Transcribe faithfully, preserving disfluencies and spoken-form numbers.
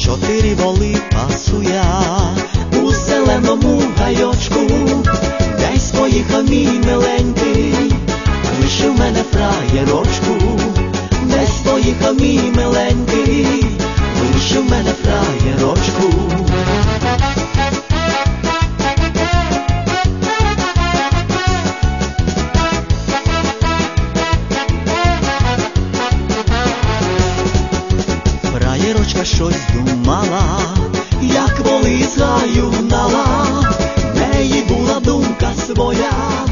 чотири воли пасу я у зеленому гайочку, десь поїхав мій миленький, лишив мене фраєрочку, десь поїхав мій миленький, лишив мене фраєрочку. Фраєрочка щось думала, як воли з гаю гнала, в неї була думка своя,